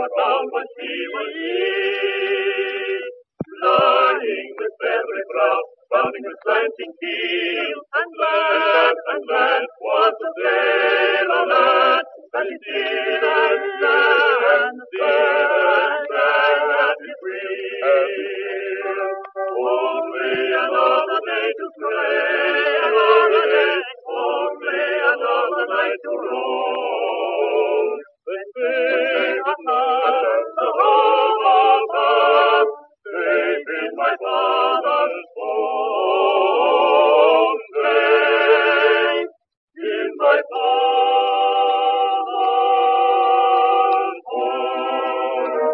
was down when she was ill, lying with every brow, rounding the slanting keel, and glad was the sailor lad, that he did and stand happy free. Only another day to stray, another day, only another night to roam. Then safe at last, the home of heart, safe in my father's home, safe in my father's home.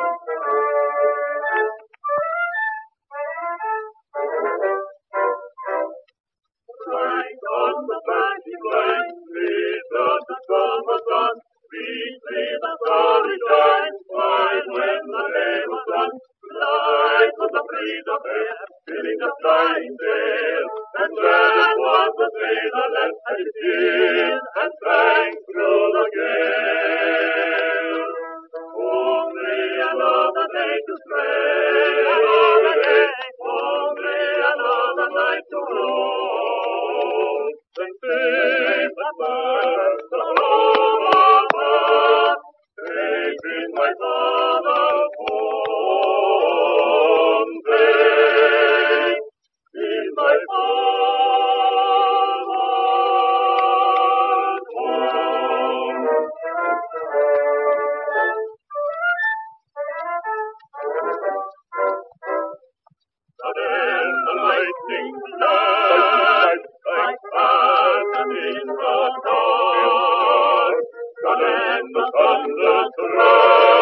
Right on the banking line, glitters the summer sun, sweetly the starry shine, while when the day was done, light was the breeze of air, filling the flying sail, and glad was the sailor lad as he steered and sang through the gale. Only another day to stray, another day, only another night to roam. Then safe at last, the home of heart, safe in my father's home, safe in my father's home. Sudden the lightning flashed like passion in the dark. Sudden the thunder crashed.